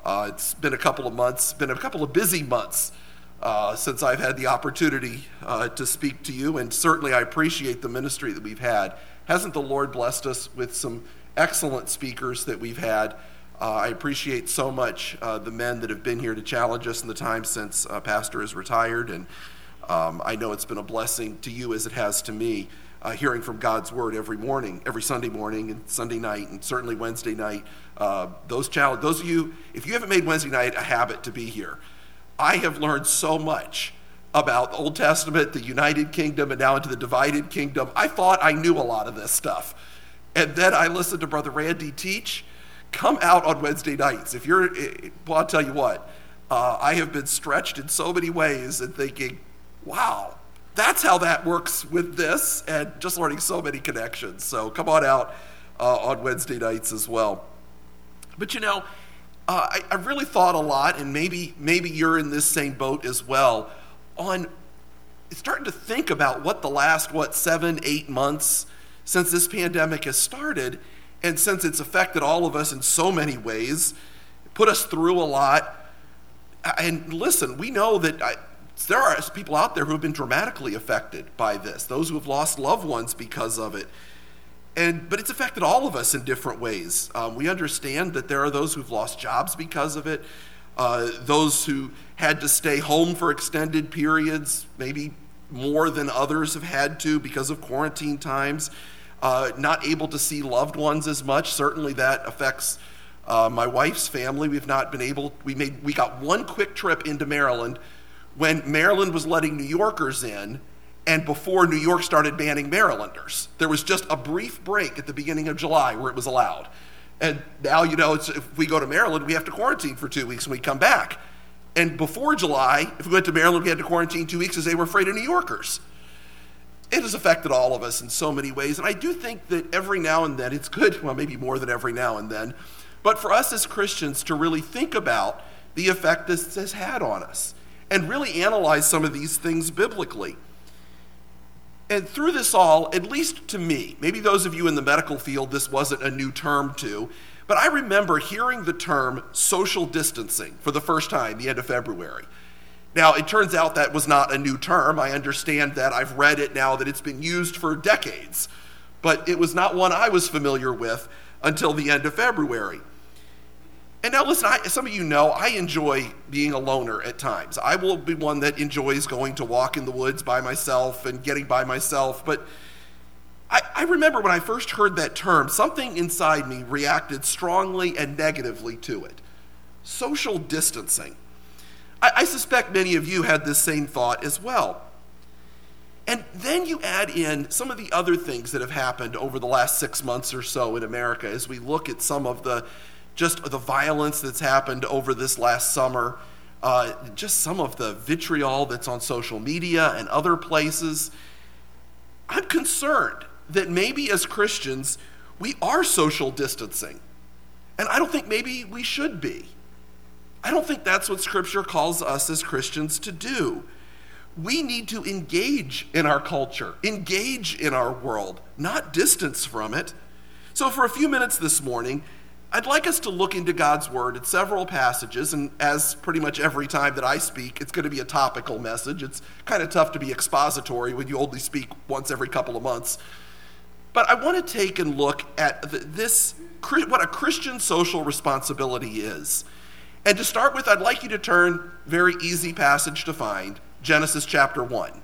It's been a couple of months, been a couple of busy months since I've had the opportunity to speak to you, and certainly I appreciate the ministry that we've had. Hasn't the Lord blessed us with some excellent speakers that we've had? I appreciate so much the men that have been here to challenge us in the time since Pastor has retired, and I know it's been a blessing to you as it has to me, hearing from God's Word every morning, every Sunday morning and Sunday night, and certainly Wednesday night. Those of you, if you haven't made Wednesday night a habit to be here, I have learned so much about the Old Testament, the United Kingdom, and now into the divided kingdom. I thought I knew a lot of this stuff. And then I listened to Brother Randy teach. Come out on Wednesday nights. Well, I'll tell you what, I have been stretched in so many ways and thinking, wow, that's how that works with this, and just learning so many connections. So come on out on Wednesday nights as well. But I really thought a lot, and maybe you're in this same boat as well, on starting to think about what the last, 7-8 months since this pandemic has started, and since it's affected all of us in so many ways, put us through a lot. And listen, we know that there are people out there who have been dramatically affected by this, those who have lost loved ones because of it. But it's affected all of us in different ways. We understand that there are those who've lost jobs because of it, those who had to stay home for extended periods, maybe more than others have had to because of quarantine times, not able to see loved ones as much. Certainly that affects my wife's family. We've not been able, we got one quick trip into Maryland when Maryland was letting New Yorkers in, and before New York started banning Marylanders. There was just a brief break at the beginning of July where it was allowed. And now, if we go to Maryland, we have to quarantine for 2 weeks when we come back. And before July, if we went to Maryland, we had to quarantine 2 weeks because they were afraid of New Yorkers. It has affected all of us in so many ways. And I do think that every now and then, it's good, well, maybe more than every now and then, but for us as Christians to really think about the effect this has had on us and really analyze some of these things biblically. And through this all, at least to me, maybe those of you in the medical field, this wasn't a new term to, but I remember hearing the term social distancing for the first time, the end of February. Now, it turns out that was not a new term. I understand that. I've read it now that it's been used for decades, but it was not one I was familiar with until the end of February. And now listen, some of you know I enjoy being a loner at times. I will be one that enjoys going to walk in the woods by myself and getting by myself. But I remember when I first heard that term, something inside me reacted strongly and negatively to it. Social distancing. I suspect many of you had this same thought as well. And then you add in some of the other things that have happened over the last 6 months or so in America as we look at some of the violence that's happened over this last summer, just some of the vitriol that's on social media and other places. I'm concerned that maybe as Christians, we are social distancing. And I don't think maybe we should be. I don't think that's what Scripture calls us as Christians to do. We need to engage in our culture, engage in our world, not distance from it. So for a few minutes this morning, I'd like us to look into God's Word at several passages, and as pretty much every time that I speak, it's going to be a topical message. It's kind of tough to be expository when you only speak once every couple of months. But I want to take and look at what a Christian social responsibility is. And to start with, I'd like you to turn, very easy passage to find, Genesis chapter 1.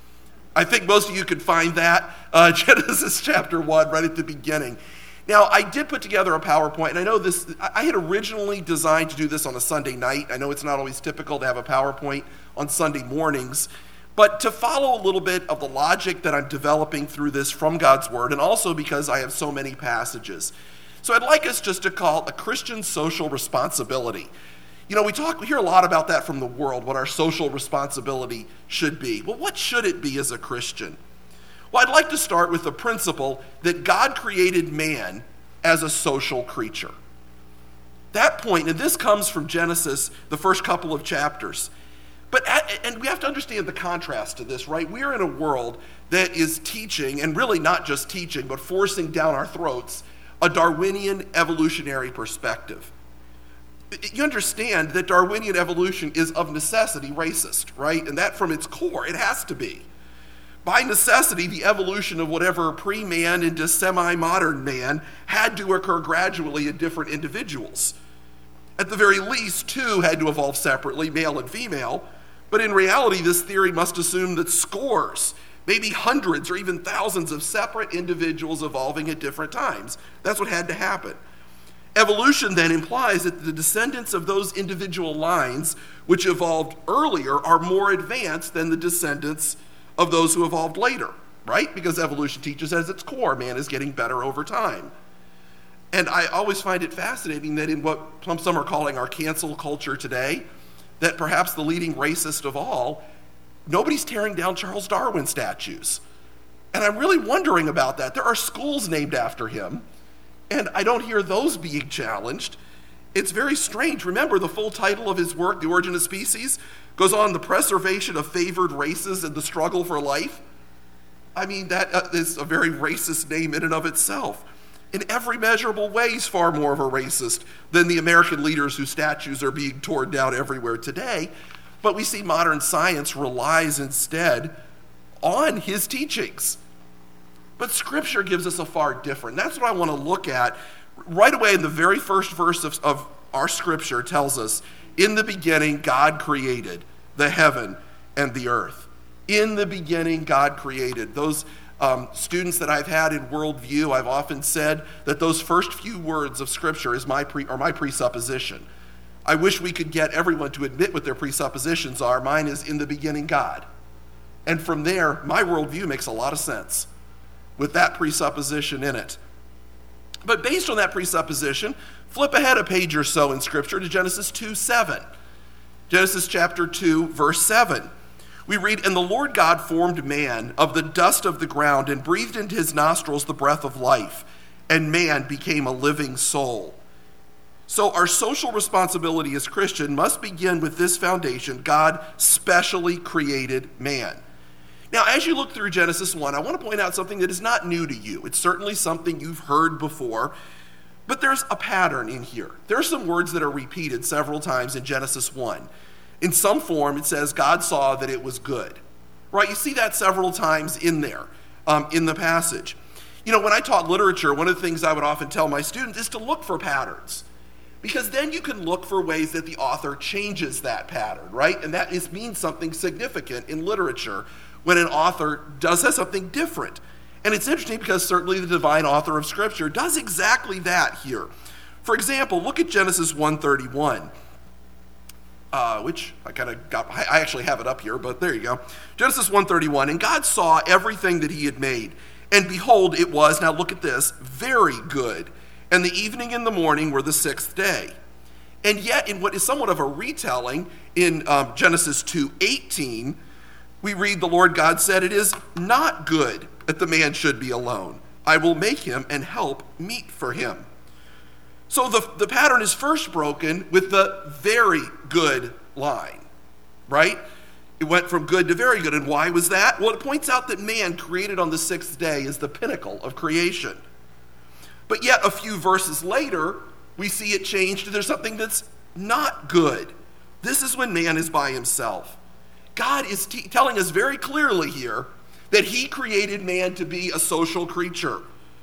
I think most of you could find that, Genesis chapter 1, right at the beginning. Now, I did put together a PowerPoint, and I know I had originally designed to do this on a Sunday night. I know it's not always typical to have a PowerPoint on Sunday mornings, but to follow a little bit of the logic that I'm developing through this from God's Word, and also because I have so many passages. So I'd like us just to call a Christian social responsibility. We hear a lot about that from the world, what our social responsibility should be. Well, what should it be as a Christian? Well, I'd like to start with the principle that God created man as a social creature. That point, and this comes from Genesis, the first couple of chapters. And we have to understand the contrast to this, right? We're in a world that is teaching, and really not just teaching, but forcing down our throats, a Darwinian evolutionary perspective. you understand that Darwinian evolution is of necessity racist, right? And that from its core, it has to be. By necessity, the evolution of whatever pre-man into semi-modern man had to occur gradually in different individuals. At the very least, two had to evolve separately, male and female, but in reality, this theory must assume that scores, maybe hundreds or even thousands of separate individuals evolving at different times. That's what had to happen. Evolution then implies that the descendants of those individual lines which evolved earlier are more advanced than the descendants of those who evolved later, right? Because evolution teaches at its core, man is getting better over time. And I always find it fascinating that in what some are calling our cancel culture today, that perhaps the leading racist of all, nobody's tearing down Charles Darwin statues. And I'm really wondering about that. There are schools named after him, and I don't hear those being challenged. It's very strange. Remember, the full title of his work, The Origin of Species, goes on the preservation of favored races and the struggle for life. I mean, that is a very racist name in and of itself. In every measurable way, he's far more of a racist than the American leaders whose statues are being torn down everywhere today. But we see modern science relies instead on his teachings. But Scripture gives us a far different. That's what I want to look at. Right away in the very first verse of our Scripture tells us, in the beginning, God created the heaven and the earth. In the beginning, God created. Those students that I've had in worldview, I've often said that those first few words of Scripture is my presupposition. I wish we could get everyone to admit what their presuppositions are. Mine is in the beginning, God. And from there, my worldview makes a lot of sense with that presupposition in it. But based on that presupposition, flip ahead a page or so in Scripture to Genesis 2:7. Genesis chapter 2, verse 7. We read, "And the Lord God formed man of the dust of the ground and breathed into his nostrils the breath of life, and man became a living soul." So our social responsibility as Christian must begin with this foundation: God specially created man. Now, as you look through Genesis 1, I want to point out something that is not new to you. It's certainly something you've heard before, but there's a pattern in here. There are some words that are repeated several times in Genesis 1. In some form, it says, God saw that it was good, right? You see that several times in there, in the passage. You know, when I taught literature, one of the things I would often tell my students is to look for patterns, because then you can look for ways that the author changes that pattern, right? And that means something significant in literature when an author does have something different. And it's interesting because certainly the divine author of Scripture does exactly that here. For example, look at Genesis 1:31. Which I actually have it up here, but there you go. Genesis 1:31, "And God saw everything that he had made, and behold, it was," now look at this, "very good. And the evening and the morning were the sixth day." And yet, in what is somewhat of a retelling, in Genesis 2:18, we read, "The Lord God said, it is not good that the man should be alone. I will make him and help meet for him." So the pattern is first broken with the very good line, right? It went from good to very good. And why was that? Well, it points out that man created on the sixth day is the pinnacle of creation. But yet a few verses later, we see it changed to there's something that's not good. This is when man is by himself. God is telling us very clearly here that he created man to be a social creature,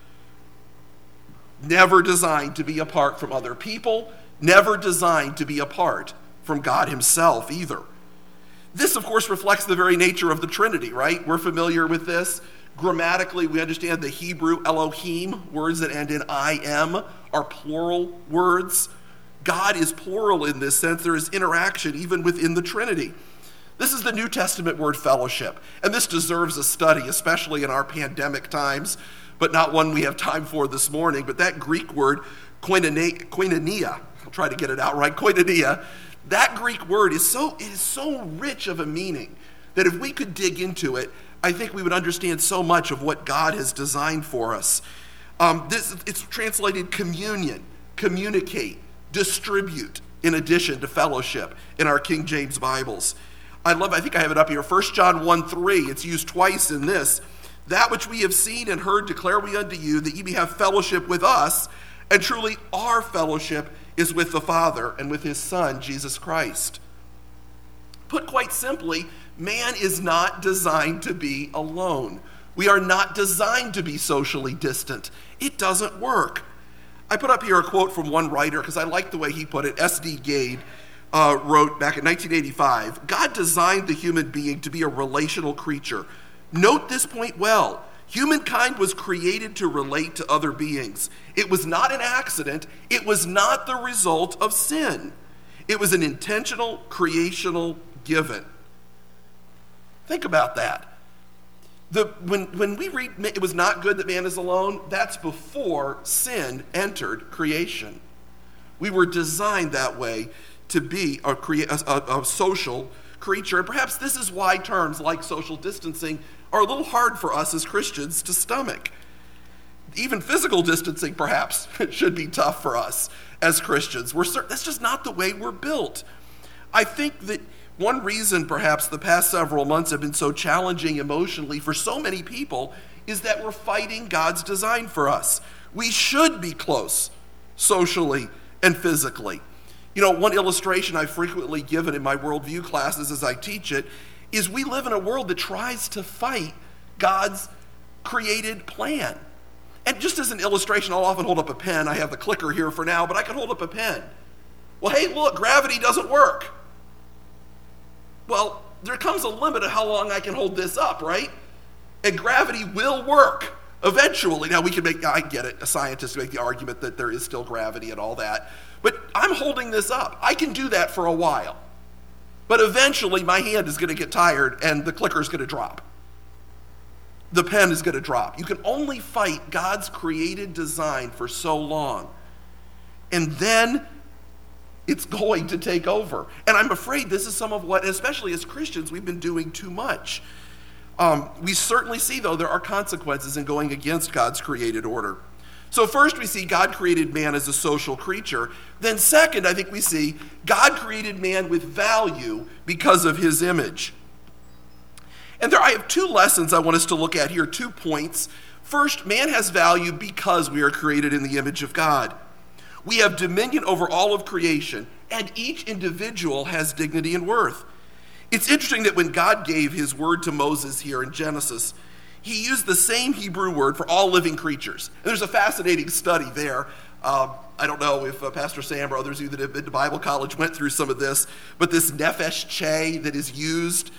never designed to be apart from other people, never designed to be apart from God himself either. This, of course, reflects the very nature of the Trinity, right? We're familiar with this. Grammatically, we understand the Hebrew Elohim, words that end in I-M, are plural words. God is plural in this sense. There is interaction even within the Trinity. This is the New Testament word fellowship, and this deserves a study, especially in our pandemic times, but not one we have time for this morning. But that Greek word, koinonia, I'll try to get it out right, koinonia, that Greek word is so rich of a meaning that if we could dig into it, I think we would understand so much of what God has designed for us. It's translated communion, communicate, distribute, in addition to fellowship in our King James Bibles. I think I have it up here, 1 John 1:3, it's used twice in this. "That which we have seen and heard declare we unto you, that ye may have fellowship with us, And truly, our fellowship is with the Father and with his Son, Jesus Christ. Put quite simply, man is not designed to be alone. We are not designed to be socially distant. It doesn't work. I put up here a quote from one writer because I like the way he put it. S.D. Gade wrote back in 1985, God designed the human being to be a relational creature. Note this point well. Humankind was created to relate to other beings. It was not an accident. It was not the result of sin. It was an intentional, creational given. Think about that. When we read it was not good that man is alone, that's before sin entered creation. We were designed that way to be a social creature. And perhaps this is why terms like social distancing are a little hard for us as Christians to stomach. Even physical distancing, perhaps, should be tough for us as Christians. That's just not the way we're built. I think that one reason, perhaps, the past several months have been so challenging emotionally for so many people is that we're fighting God's design for us. We should be close socially and physically. You know, one illustration I've frequently given in my worldview classes as I teach it is we live in a world that tries to fight God's created plan. And just as an illustration, I'll often hold up a pen. I have the clicker here for now, but I can hold up a pen. Well, hey, look, gravity doesn't work. Well, there comes a limit of how long I can hold this up, right? And gravity will work eventually. Now, I get it, a scientist make the argument that there is still gravity and all that, but I'm holding this up. I can do that for a while. But eventually, my hand is going to get tired and the clicker is going to drop. The pen is going to drop. You can only fight God's created design for so long. And then it's going to take over. And I'm afraid this is some of what, especially as Christians, we've been doing too much. We certainly see, though, there are consequences in going against God's created order. So first we see God created man as a social creature. Then second, I think we see God created man with value because of his image. And I have two lessons I want us to look at here, 2 points. First, man has value because we are created in the image of God. We have dominion over all of creation, and each individual has dignity and worth. It's interesting that when God gave his word to Moses here in Genesis, he used the same Hebrew word for all living creatures. And there's a fascinating study there. I don't know if Pastor Sam or others of you that have been to Bible college went through some of this, but this nephesh che that is used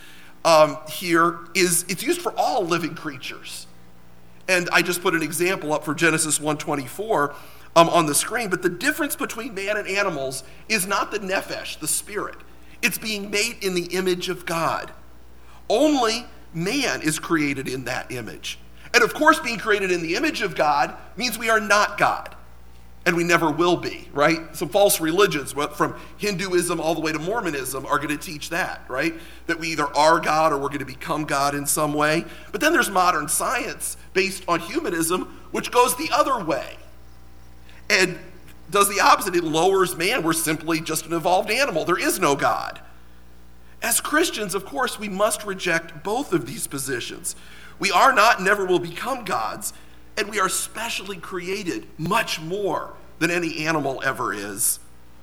here it's used for all living creatures. And I just put an example up for Genesis 1:24 on the screen, but the difference between man and animals is not the nephesh, the spirit. It's being made in the image of God. Only man is created in that image. And of course, being created in the image of God means we are not God. And we never will be, right? Some false religions, from Hinduism all the way to Mormonism, are going to teach that, right? That we either are God or we're going to become God in some way. But then there's modern science based on humanism, which goes the other way and does the opposite. It lowers man. We're simply just an evolved animal. There is no God. As Christians, of course, we must reject both of these positions. We are not, never will become gods, and we are specially created much more than any animal ever is.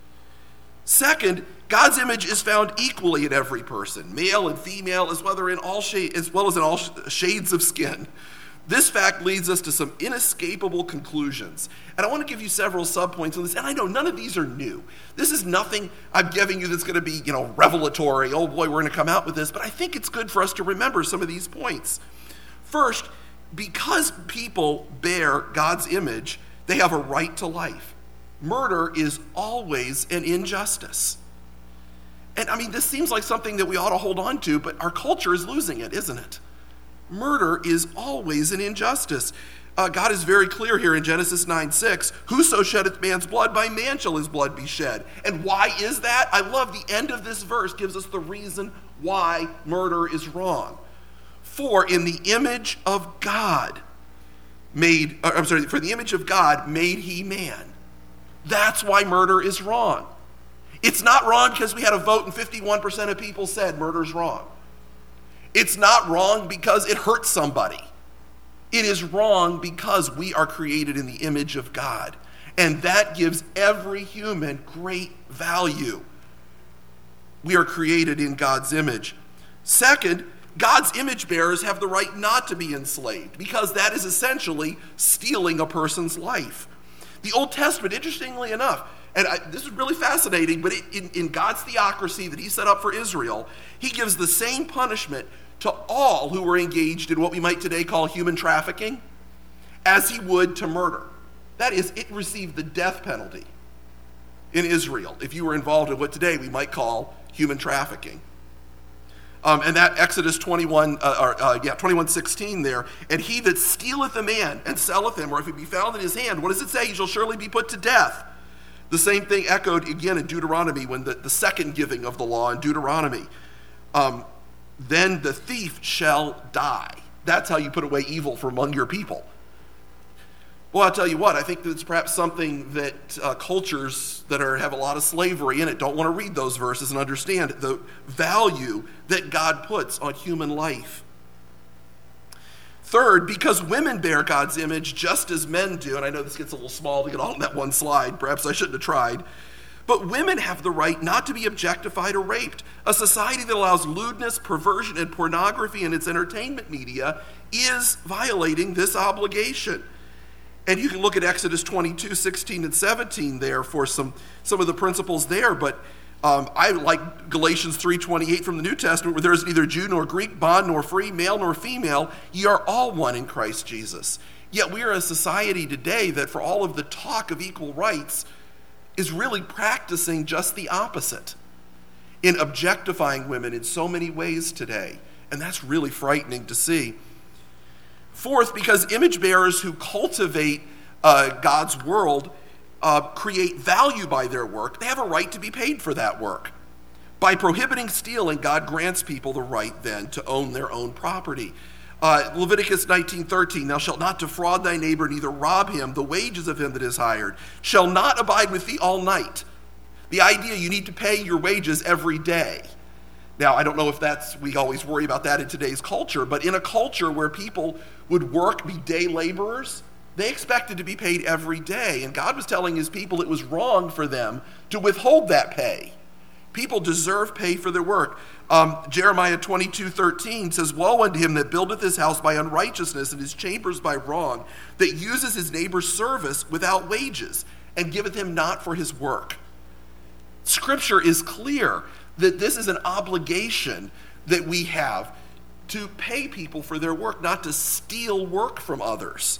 Second, God's image is found equally in every person, male and female, as well as in all shades of skin. This fact leads us to some inescapable conclusions. And I want to give you several subpoints on this. And I know none of these are new. This is nothing I'm giving you that's going to be, revelatory. Oh boy, we're going to come out with this. But I think it's good for us to remember some of these points. First, because people bear God's image, they have a right to life. Murder is always an injustice. And this seems like something that we ought to hold on to, but our culture is losing it, isn't it? Murder is always an injustice. God is very clear here in Genesis 9:6, whoso sheddeth man's blood, by man shall his blood be shed. And why is that? I love the end of this verse gives us the reason why murder is wrong. For in the image of God for the image of God made he man. That's why murder is wrong. It's not wrong because we had a vote and 51% of people said murder's wrong. It's not wrong because it hurts somebody. It is wrong because we are created in the image of God. And that gives every human great value. We are created in God's image. Second, God's image bearers have the right not to be enslaved, because that is essentially stealing a person's life. The Old Testament, interestingly enough, and this is really fascinating, but in God's theocracy that he set up for Israel, he gives the same punishment to all who were engaged in what we might today call human trafficking as he would to murder. That is, it received the death penalty in Israel if you were involved in what today we might call human trafficking. And that Exodus 21:16 there, and he that stealeth a man and selleth him, or if he be found in his hand, what does it say? He shall surely be put to death. The same thing echoed again in Deuteronomy, when the second giving of the law in Deuteronomy. Then the thief shall die. That's how you put away evil from among your people. Well, I'll tell you what, I think that's perhaps something that cultures that have a lot of slavery in it don't want to read those verses and understand the value that God puts on human life. Third, because women bear God's image just as men do, and I know this gets a little small to get all on that one slide, perhaps I shouldn't have tried, but women have the right not to be objectified or raped. A society that allows lewdness, perversion, and pornography in its entertainment media is violating this obligation. And you can look at Exodus 22:16 and 17 there for some of the principles there. But I like Galatians 3:28 from the New Testament, where there is neither Jew nor Greek, bond nor free, male nor female. Ye are all one in Christ Jesus. Yet we are a society today that, for all of the talk of equal rights, is really practicing just the opposite in objectifying women in so many ways today. And that's really frightening to see. Fourth, because image bearers who cultivate God's world create value by their work, they have a right to be paid for that work. By prohibiting stealing, God grants people the right then to own their own property. Leviticus 19:13, thou shalt not defraud thy neighbor, neither rob him. The wages of him that is hired shall not abide with thee all night. The idea you need to pay your wages every day. Now, I don't know if we always worry about that in today's culture, but in a culture where people would work, be day laborers, they expected to be paid every day. And God was telling his people it was wrong for them to withhold that pay. People deserve pay for their work. Jeremiah 22:13 says, woe unto him that buildeth his house by unrighteousness and his chambers by wrong, that uses his neighbor's service without wages, and giveth him not for his work. Scripture is clear that this is an obligation that we have to pay people for their work, not to steal work from others.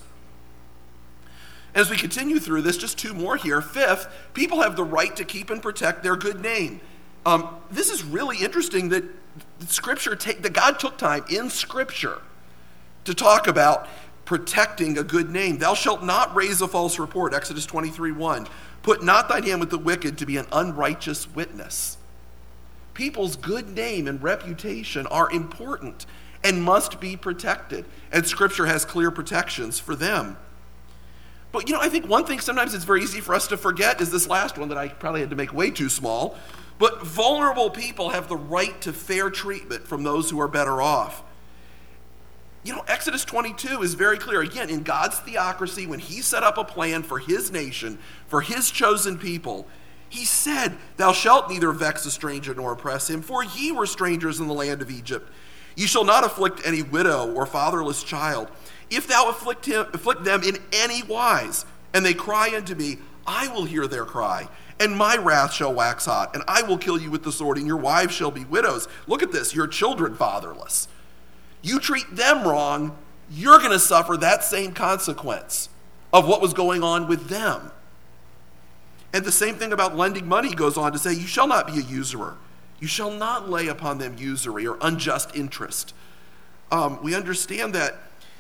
As we continue through this, just two more here. Fifth, people have the right to keep and protect their good name. This is really interesting that that God took time in Scripture to talk about protecting a good name. Thou shalt not raise a false report, Exodus 23:1. Put not thine hand with the wicked to be an unrighteous witness. People's good name and reputation are important and must be protected, and Scripture has clear protections for them. But I think one thing sometimes it's very easy for us to forget is this last one that I probably had to make way too small. But vulnerable people have the right to fair treatment from those who are better off. Exodus 22 is very clear. Again, in God's theocracy, when he set up a plan for his nation, for his chosen people, he said, thou shalt neither vex a stranger nor oppress him, for ye were strangers in the land of Egypt. Ye shall not afflict any widow or fatherless child. If thou afflict them in any wise, and they cry unto me, I will hear their cry, and my wrath shall wax hot, and I will kill you with the sword, and your wives shall be widows. Look at this, your children fatherless. You treat them wrong, you're going to suffer that same consequence of what was going on with them. And the same thing about lending money goes on to say, you shall not be a usurer. You shall not lay upon them usury or unjust interest. We understand that,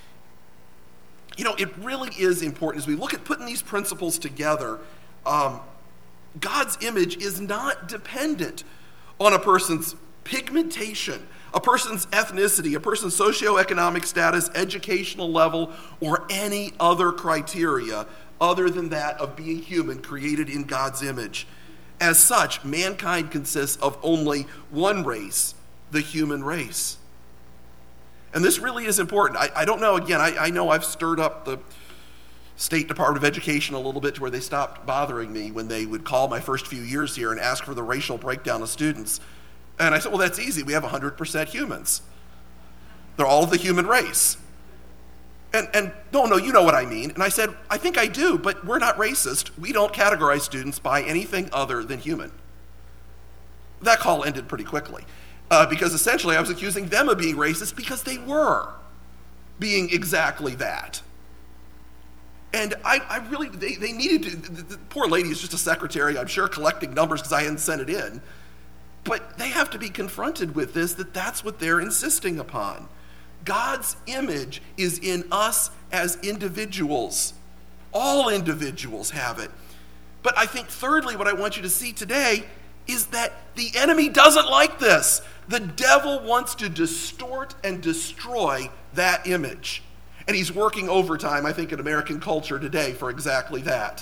it really is important as we look at putting these principles together. God's image is not dependent on a person's pigmentation, a person's ethnicity, a person's socioeconomic status, educational level, or any other criteria other than that of being human, created in God's image. As such, mankind consists of only one race, the human race. And this really is important. I don't know, again, I know I've stirred up State Department of Education a little bit to where they stopped bothering me when they would call my first few years here and ask for the racial breakdown of students. And I said, well, that's easy. We have 100% humans. They're all of the human race. And no, you know what I mean. And I said, I think I do, but we're not racist. We don't categorize students by anything other than human. That call ended pretty quickly because essentially I was accusing them of being racist because they were being exactly that. And I really, they needed to, the poor lady is just a secretary, I'm sure, collecting numbers because I hadn't sent it in. But they have to be confronted with this, that's what they're insisting upon. God's image is in us as individuals. All individuals have it. But I think thirdly, what I want you to see today is that the enemy doesn't like this. The devil wants to distort and destroy that image. And he's working overtime, I think, in American culture today for exactly that.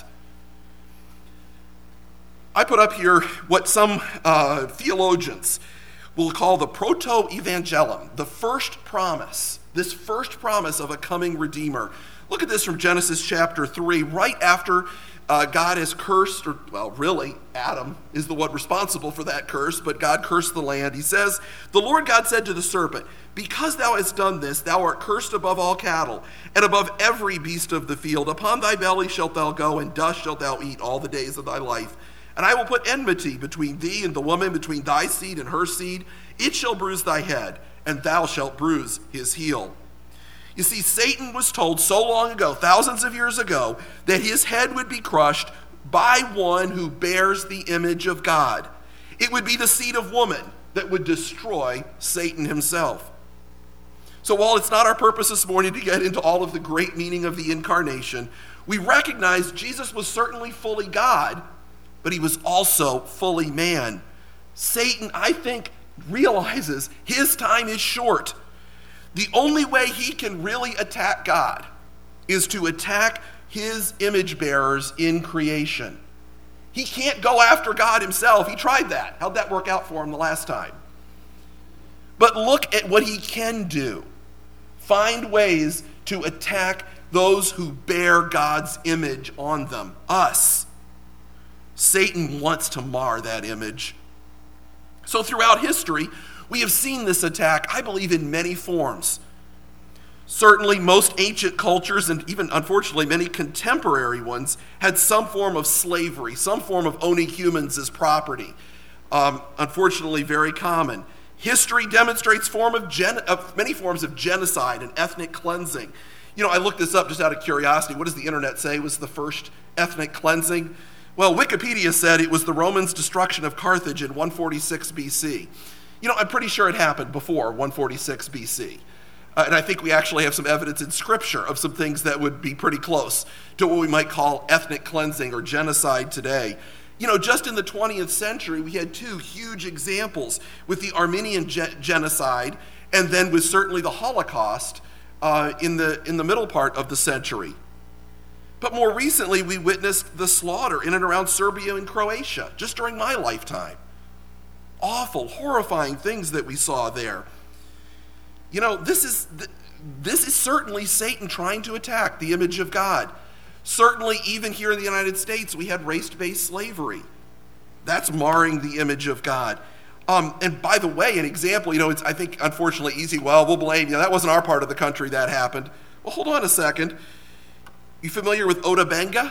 I put up here what some theologians will call the proto-evangelium, the first promise, this first promise of a coming Redeemer. Look at this from Genesis chapter 3, right after God has cursed, or well, really, Adam is the one responsible for that curse, but God cursed the land. He says, the Lord God said to the serpent, because thou hast done this, thou art cursed above all cattle, and above every beast of the field. Upon thy belly shalt thou go, and dust shalt thou eat all the days of thy life. And I will put enmity between thee and the woman, between thy seed and her seed. It shall bruise thy head, and thou shalt bruise his heel. You see, Satan was told so long ago, thousands of years ago, that his head would be crushed by one who bears the image of God. It would be the seed of woman that would destroy Satan himself. So while it's not our purpose this morning to get into all of the great meaning of the incarnation, we recognize Jesus was certainly fully God, but he was also fully man. Satan, I think, realizes his time is short. The only way he can really attack God is to attack his image bearers in creation. He can't go after God himself. He tried that. How'd that work out for him the last time? But look at what he can do. Find ways to attack those who bear God's image on them, us. Satan wants to mar that image. So throughout history, we have seen this attack, I believe, in many forms. Certainly, most ancient cultures, and even, unfortunately, many contemporary ones, had some form of slavery, some form of owning humans as property. Unfortunately, very common. History demonstrates many forms of genocide and ethnic cleansing. You know, I looked this up just out of curiosity. What does the internet say was the first ethnic cleansing? Well, Wikipedia said it was the Romans' destruction of Carthage in 146 BC. You know, I'm pretty sure it happened before 146 BC. And I think we actually have some evidence in Scripture of some things that would be pretty close to what we might call ethnic cleansing or genocide today. You know, just in the 20th century, we had two huge examples with the Armenian genocide and then with certainly the Holocaust in the middle part of the century. But more recently, we witnessed the slaughter in and around Serbia and Croatia, just during my lifetime. Awful, horrifying things that we saw there. You know, this is certainly Satan trying to attack the image of God. Certainly, even here in the United States, we had race-based slavery. That's marring the image of God. And by the way, an example, you know, it's, I think, unfortunately easy. Well, we'll blame, that wasn't our part of the country that happened. Well, hold on a second. You familiar with Ota Benga?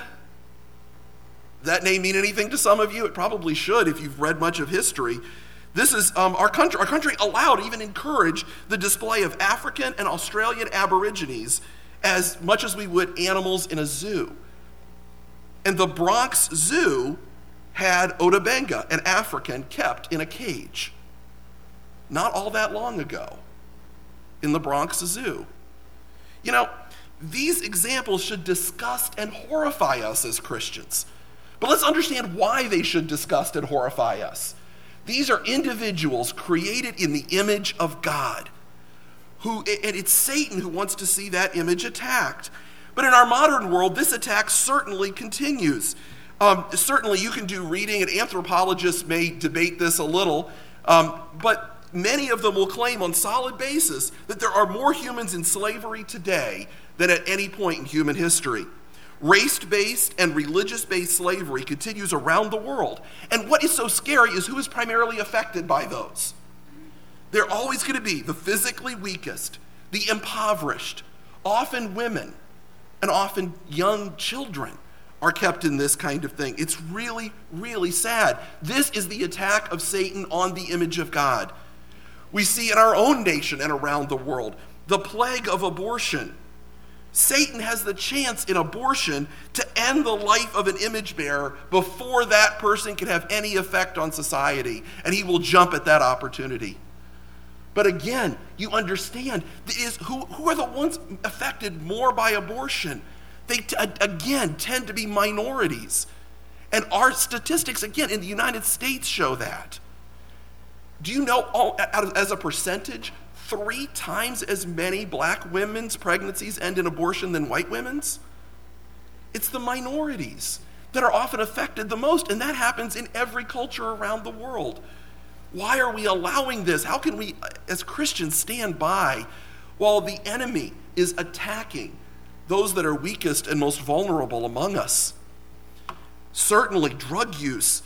That name mean anything to some of you? It probably should if you've read much of history. This is our country. Our country allowed, even encouraged, the display of African and Australian Aborigines as much as we would animals in a zoo. And the Bronx Zoo had Ota Benga, an African, kept in a cage. Not all that long ago in the Bronx Zoo. You know, these examples should disgust and horrify us as Christians. But let's understand why they should disgust and horrify us. These are individuals created in the image of God. And it's Satan who wants to see that image attacked. But in our modern world, this attack certainly continues. Certainly you can do reading, and anthropologists may debate this a little, but many of them will claim on solid basis that there are more humans in slavery today than at any point in human history. Race-based and religious-based slavery continues around the world. And what is so scary is who is primarily affected by those. They're always going to be the physically weakest, the impoverished, often women, and often young children are kept in this kind of thing. It's really, really sad. This is the attack of Satan on the image of God. We see in our own nation and around the world the plague of abortion. Satan has the chance in abortion to end the life of an image bearer before that person can have any effect on society, and he will jump at that opportunity. But again, you understand, who are the ones affected more by abortion? They, again, tend to be minorities. And our statistics, again, in the United States show that. Do you know, as a percentage, 3 times as many black women's pregnancies end in abortion than white women's? It's the minorities that are often affected the most, and that happens in every culture around the world. Why are we allowing this? How can we, as Christians, stand by while the enemy is attacking those that are weakest and most vulnerable among us? Certainly, drug use.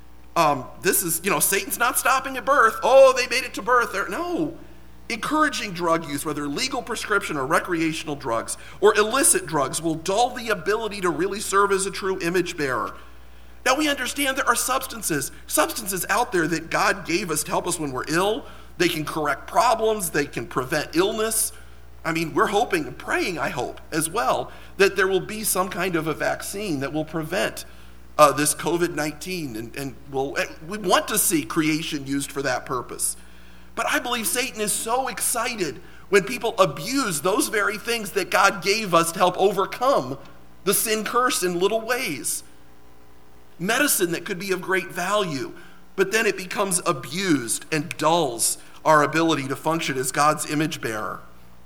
This is, Satan's not stopping at birth. Oh, they made it to birth. No. Encouraging drug use, whether legal prescription or recreational drugs, or illicit drugs, will dull the ability to really serve as a true image bearer. Now, we understand there are substances out there that God gave us to help us when we're ill. They can correct problems. They can prevent illness. I mean, we're hoping and praying, I hope, as well, that there will be some kind of a vaccine that will prevent this COVID-19, and we want to see creation used for that purpose. But I believe Satan is so excited when people abuse those very things that God gave us to help overcome the sin curse in little ways. Medicine that could be of great value, but then it becomes abused and dulls our ability to function as God's image bearer.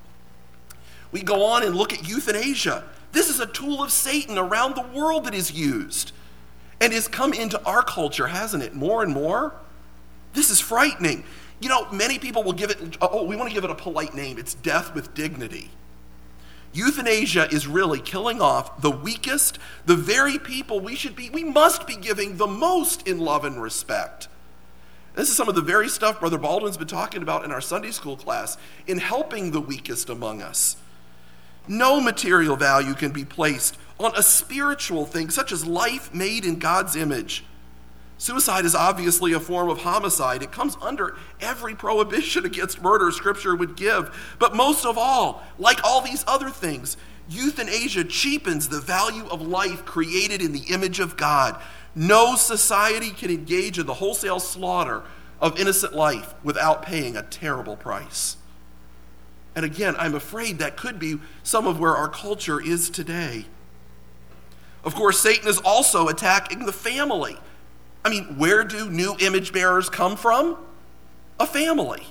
We go on and look at euthanasia. This is a tool of Satan around the world that is used and has come into our culture, hasn't it, more and more? This is frightening. Many people will give it, we want to give it a polite name. It's death with dignity. Euthanasia is really killing off the weakest, the very people we must be giving the most in love and respect. This is some of the very stuff Brother Baldwin's been talking about in our Sunday school class in helping the weakest among us. No material value can be placed on a spiritual thing such as life made in God's image. Suicide is obviously a form of homicide. It comes under every prohibition against murder Scripture would give. But most of all, like all these other things, euthanasia cheapens the value of life created in the image of God. No society can engage in the wholesale slaughter of innocent life without paying a terrible price. And again, I'm afraid that could be some of where our culture is today. Of course, Satan is also attacking the family. I mean, where do new image bearers come from? A family.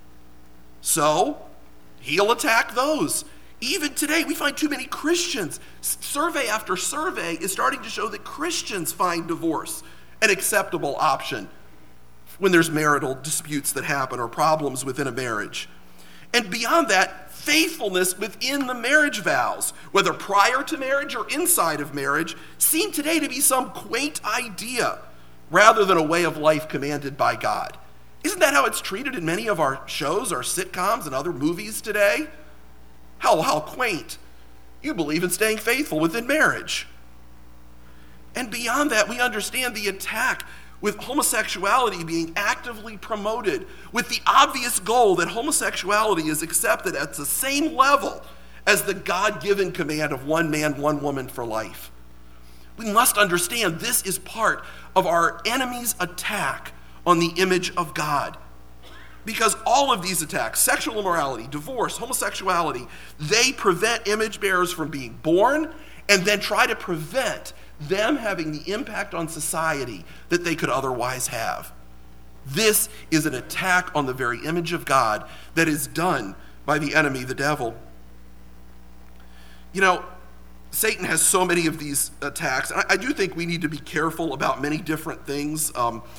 So, he'll attack those. Even today, we find too many Christians. Survey after survey is starting to show that Christians find divorce an acceptable option when there's marital disputes that happen or problems within a marriage. And beyond that, faithfulness within the marriage vows, whether prior to marriage or inside of marriage, seem today to be some quaint idea rather than a way of life commanded by God. Isn't that how it's treated in many of our shows, our sitcoms, and other movies today? How quaint. You believe in staying faithful within marriage. And beyond that, we understand the attack with homosexuality being actively promoted with the obvious goal that homosexuality is accepted at the same level as the God-given command of one man, one woman for life. We must understand this is part of our enemy's attack on the image of God. Because all of these attacks, sexual immorality, divorce, homosexuality, they prevent image bearers from being born and then try to prevent them having the impact on society that they could otherwise have. This is an attack on the very image of God that is done by the enemy, the devil. Satan has so many of these attacks. I do think we need to be careful about many different things.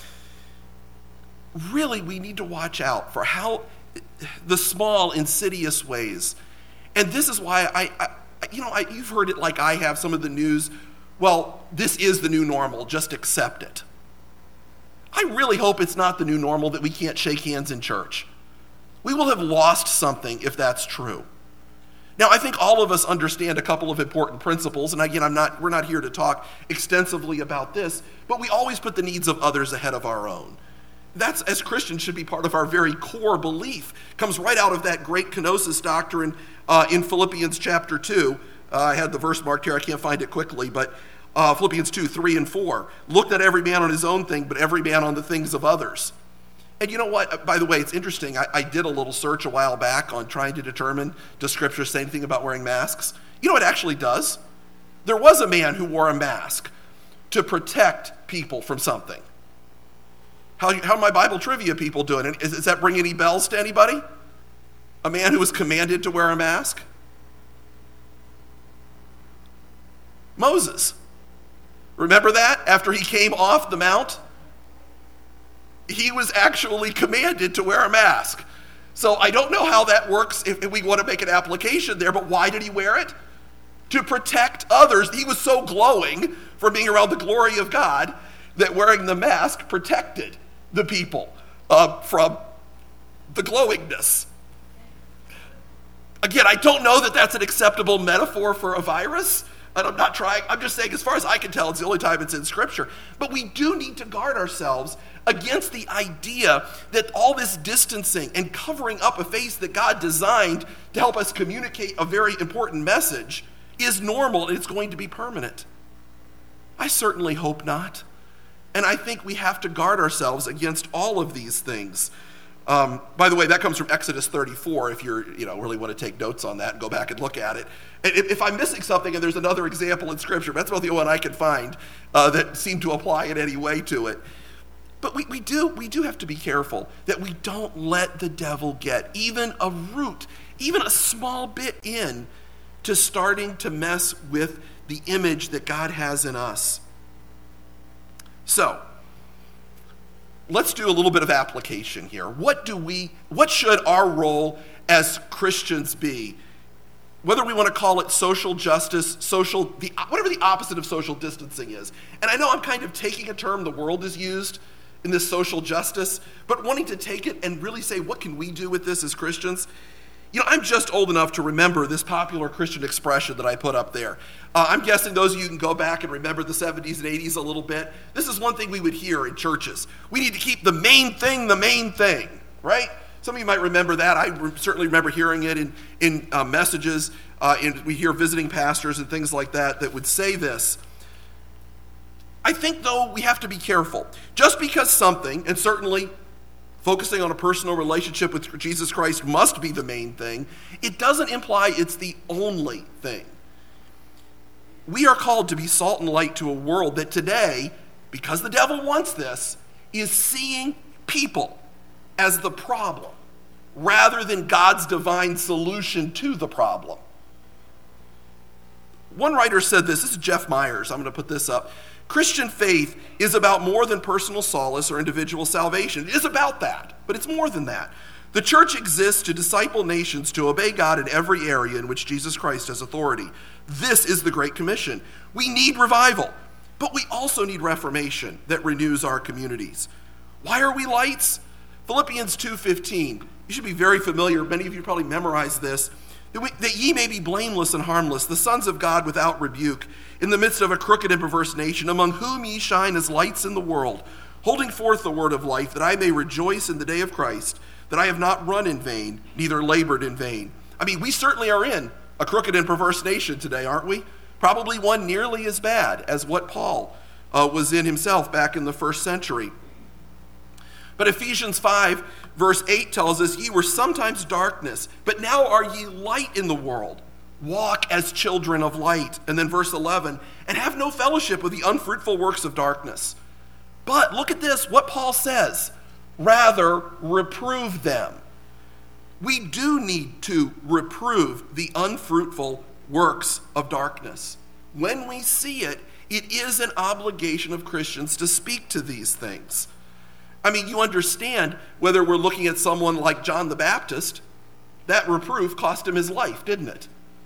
Really, we need to watch out for how the small, insidious ways. And this is why you've heard it like I have, some of the news. Well, this is the new normal, just accept it. I really hope it's not the new normal that we can't shake hands in church. We will have lost something if that's true. Now, I think all of us understand a couple of important principles, and again, we're not here to talk extensively about this, but we always put the needs of others ahead of our own. That's, as Christians, should be part of our very core belief. Comes right out of that great kenosis doctrine in Philippians chapter 2. I had the verse marked here, I can't find it quickly, but Philippians 2, 3 and 4. Look not every man on his own thing, but every man on the things of others. And you know what? By the way, it's interesting. I did a little search a while back on trying to determine, does Scripture say anything about wearing masks? You know, it actually does. There was a man who wore a mask to protect people from something. How my Bible trivia people doing? Is that ringing any bells to anybody? A man who was commanded to wear a mask? Moses. Remember that? After he came off the mount? He was actually commanded to wear a mask. So I don't know how that works if we want to make an application there, but why did he wear it? To protect others. He was so glowing from being around the glory of God that wearing the mask protected the people from the glowingness. Again, I don't know that that's an acceptable metaphor for a virus. And I'm not trying, I'm just saying, as far as I can tell, it's the only time it's in Scripture. But we do need to guard ourselves against the idea that all this distancing and covering up a face that God designed to help us communicate a very important message is normal and it's going to be permanent. I certainly hope not. And I think we have to guard ourselves against all of these things. By the way, that comes from Exodus 34, if you really want to take notes on that and go back and look at it. If I'm missing something and there's another example in Scripture, that's about the only one I can find that seemed to apply in any way to it. But we do have to be careful that we don't let the devil get even a root, even a small bit in to starting to mess with the image that God has in us. So, let's do a little bit of application here. What should our role as Christians be? Whether we want to call it social justice, whatever the opposite of social distancing is. And I know I'm kind of taking a term the world has used in this social justice, but wanting to take it and really say, what can we do with this as Christians? I'm just old enough to remember this popular Christian expression that I put up there. I'm guessing those of you can go back and remember the 70s and 80s a little bit. This is one thing we would hear in churches. We need to keep the main thing, right? Some of you might remember that. I certainly remember hearing it in messages, and we hear visiting pastors and things like that would say this. I think, though, we have to be careful. Just because something, and certainly focusing on a personal relationship with Jesus Christ must be the main thing, it doesn't imply it's the only thing. We are called to be salt and light to a world that today, because the devil wants this, is seeing people as the problem rather than God's divine solution to the problem. One writer said this is Jeff Myers, I'm going to put this up. Christian faith is about more than personal solace or individual salvation. It is about that, but it's more than that. The church exists to disciple nations to obey God in every area in which Jesus Christ has authority. This is the Great Commission. We need revival, but we also need reformation that renews our communities. Why are we lights? Philippians 2:15. You should be very familiar. Many of you probably memorized this. That ye may be blameless and harmless, the sons of God without rebuke, in the midst of a crooked and perverse nation, among whom ye shine as lights in the world, holding forth the word of life, that I may rejoice in the day of Christ, that I have not run in vain, neither labored in vain. I mean, we certainly are in a crooked and perverse nation today, aren't we? Probably one nearly as bad as what Paul was in himself back in the first century. But Ephesians 5, verse 8 tells us, ye were sometimes darkness, but now are ye light in the world. Walk as children of light. And then verse 11, and have no fellowship with the unfruitful works of darkness. But look at this, what Paul says. Rather, reprove them. We do need to reprove the unfruitful works of darkness. When we see it, it is an obligation of Christians to speak to these things. I mean, you understand, whether we're looking at someone like John the Baptist, that reproof cost him his life, didn't it?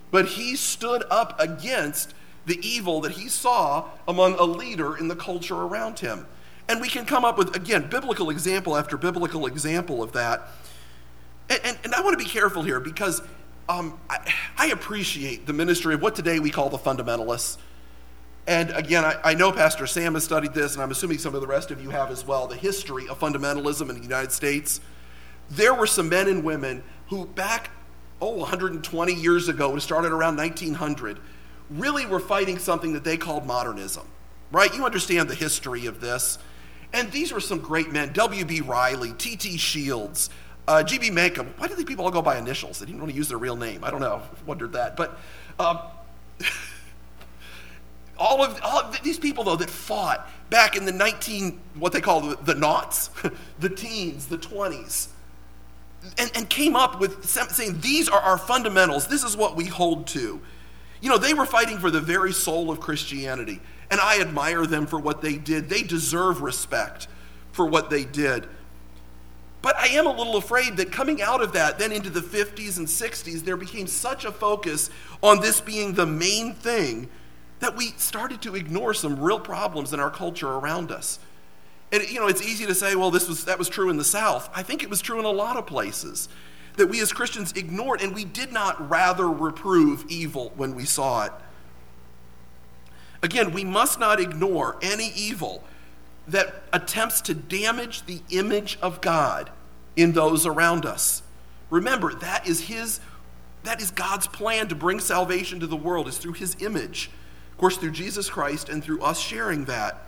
but he stood up against the evil that he saw among a leader in the culture around him. And we can come up with, again, biblical example after biblical example of that. And I want to be careful here because I appreciate the ministry of what today we call the fundamentalists. And again, I know Pastor Sam has studied this, and I'm assuming some of the rest of you have as well, the history of fundamentalism in the United States. There were some men and women who back, 120 years ago, it started around 1900, really were fighting something that they called modernism, right? You understand the history of this. And these were some great men, W.B. Riley, T.T. Shields, G.B. Mankum. Why do these people all go by initials? They didn't want to use their real name. I don't know. I've wondered that. But all of these people, though, that fought back in the what they call the noughts, the teens, the 20s, and came up with saying, these are our fundamentals. This is what we hold to. You know, they were fighting for the very soul of Christianity, and I admire them for what they did. They deserve respect for what they did. But I am a little afraid that coming out of that, then into the 50s and 60s, there became such a focus on this being the main thing that we started to ignore some real problems in our culture around us. And, you know, it's easy to say, well, that was true in the South. I think it was true in a lot of places, that we as Christians ignored, and we did not rather reprove evil when we saw it. Again, we must not ignore any evil that attempts to damage the image of God in those around us. Remember, that is God's plan to bring salvation to the world, is through his image. Of course, through Jesus Christ and through us sharing that.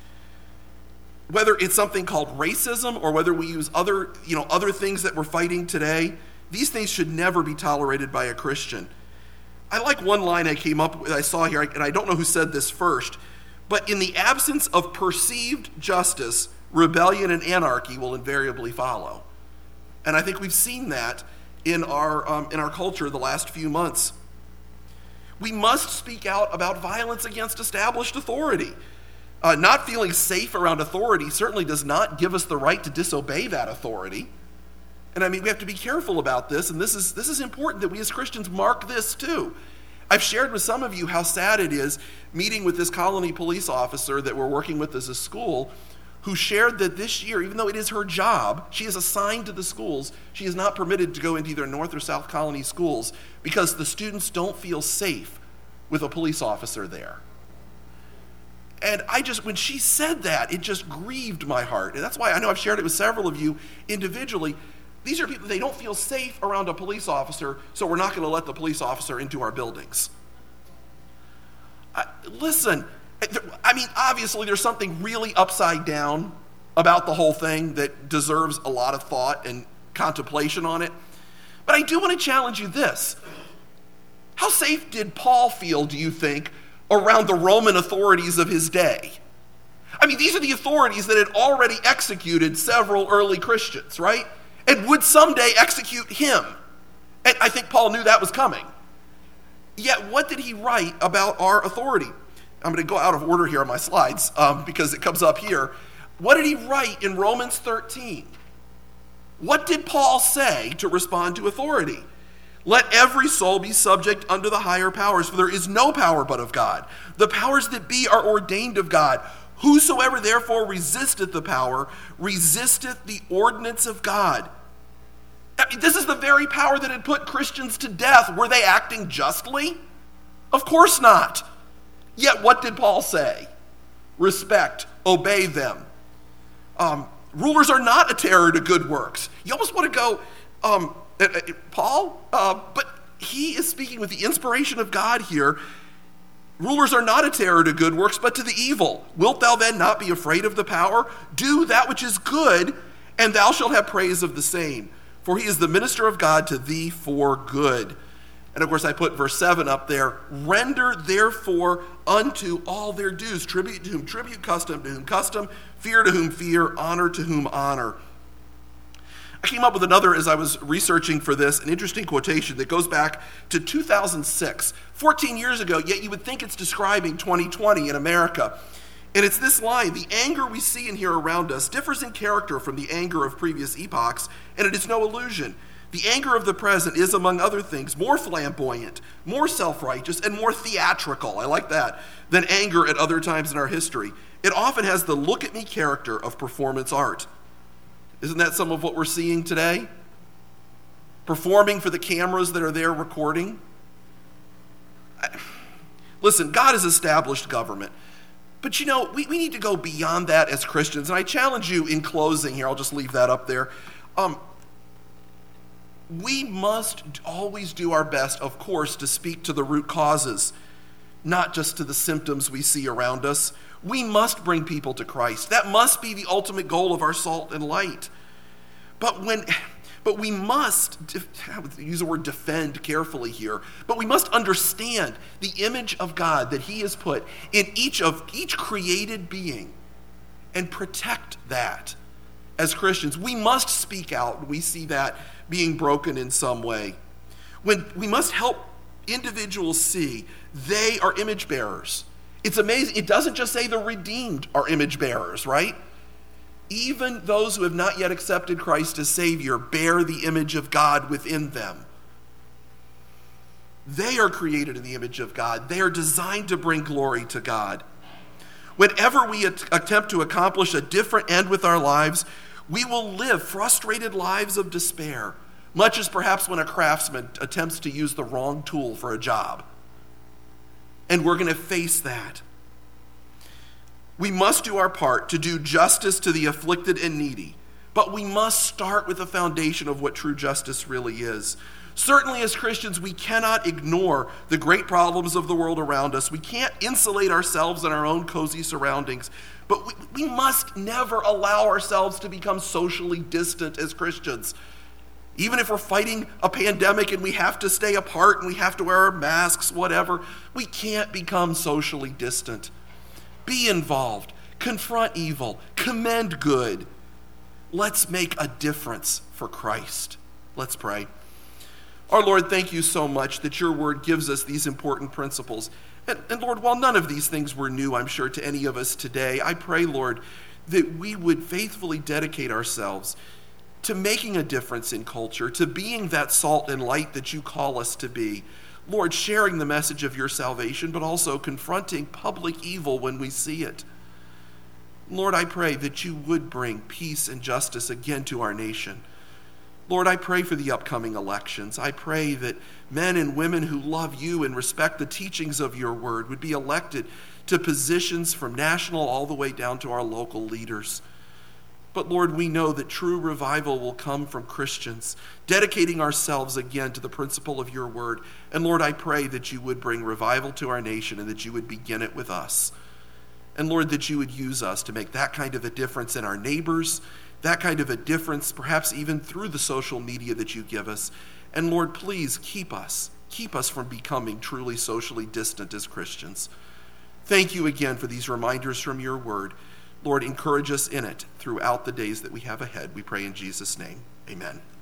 Whether it's something called racism or whether we use other things that we're fighting today, these things should never be tolerated by a Christian. I like one line I came up with, I saw here, and I don't know who said this first, but in the absence of perceived justice, rebellion and anarchy will invariably follow. And I think we've seen that in our culture the last few months. We must speak out about violence against established authority. Not feeling safe around authority certainly does not give us the right to disobey that authority. And I mean, we have to be careful about this, and this is important that we as Christians mark this too. I've shared with some of you how sad it is meeting with this colony police officer that we're working with as a school, who shared that this year, even though it is her job, she is assigned to the schools, she is not permitted to go into either North or South Colony schools because the students don't feel safe with a police officer there. And when she said that, it just grieved my heart. And that's why I know I've shared it with several of you individually. These are people, they don't feel safe around a police officer, so we're not going to let the police officer into our buildings. Listen, I mean, obviously there's something really upside down about the whole thing that deserves a lot of thought and contemplation on it. But I do want to challenge you this. How safe did Paul feel, do you think, around the Roman authorities of his day? I mean, these are the authorities that had already executed several early Christians, right? And would someday execute him. And I think Paul knew that was coming. Yet what did he write about our authority? I'm going to go out of order here on my slides because it comes up here. What did he write in Romans 13? What did Paul say to respond to authority? Let every soul be subject unto the higher powers, for there is no power but of God. The powers that be are ordained of God. Whosoever therefore resisteth the power, resisteth the ordinance of God. I mean, this is the very power that had put Christians to death. Were they acting justly? Of course not. Yet what did Paul say? Respect, obey them. Rulers are not a terror to good works. You almost want to go, Paul, but he is speaking with the inspiration of God here. Rulers are not a terror to good works, but to the evil. Wilt thou then not be afraid of the power? Do that which is good, and thou shalt have praise of the same. For he is the minister of God to thee for good. And of course I put verse 7 up there. Render therefore unto all their dues. Tribute to whom tribute, custom to whom custom, fear to whom fear, honor to whom honor. I came up with another, as I was researching for this, an interesting quotation that goes back to 2006, 14 years ago, yet you would think it's describing 2020 in America. And it's this line: the anger we see and hear around us differs in character from the anger of previous epochs, and it is no illusion. The anger of the present is, among other things, more flamboyant, more self-righteous, and more theatrical, I like that, than anger at other times in our history. It often has the look-at-me character of performance art. Isn't that some of what we're seeing today? Performing for the cameras that are there recording. Listen, God has established government. But we need to go beyond that as Christians. And I challenge you in closing here, I'll just leave that up there. We must always do our best, of course, to speak to the root causes, not just to the symptoms we see around us. We must bring people to Christ. That must be the ultimate goal of our salt and light. But we must, I would use the word defend carefully here, but we must understand the image of God that he has put in each created being and protect that. As Christians, we must speak out when we see that being broken in some way. We must help individuals see they are image bearers. It's amazing. It doesn't just say the redeemed are image bearers, right? Even those who have not yet accepted Christ as Savior bear the image of God within them. They are created in the image of God. They are designed to bring glory to God. Whenever we attempt to accomplish a different end with our lives, we will live frustrated lives of despair, much as perhaps when a craftsman attempts to use the wrong tool for a job. And we're going to face that. We must do our part to do justice to the afflicted and needy, but we must start with the foundation of what true justice really is. Certainly as Christians, we cannot ignore the great problems of the world around us. We can't insulate ourselves in our own cozy surroundings, but we must never allow ourselves to become socially distant as Christians. Even if we're fighting a pandemic and we have to stay apart and we have to wear our masks, whatever, we can't become socially distant. Be involved, confront evil, commend good. Let's make a difference for Christ. Let's pray. Our Lord, thank you so much that your word gives us these important principles. And Lord, while none of these things were new, I'm sure, to any of us today, I pray, Lord, that we would faithfully dedicate ourselves to making a difference in culture, to being that salt and light that you call us to be. Lord, sharing the message of your salvation, but also confronting public evil when we see it. Lord, I pray that you would bring peace and justice again to our nation. Lord, I pray for the upcoming elections. I pray that men and women who love you and respect the teachings of your word would be elected to positions from national all the way down to our local leaders. But Lord, we know that true revival will come from Christians, dedicating ourselves again to the principle of your word. And Lord, I pray that you would bring revival to our nation and that you would begin it with us. And Lord, that you would use us to make that kind of a difference in our neighbors, that kind of a difference perhaps even through the social media that you give us. And Lord, please keep us from becoming truly socially distant as Christians. Thank you again for these reminders from your word. Lord, encourage us in it throughout the days that we have ahead. We pray in Jesus' name. Amen.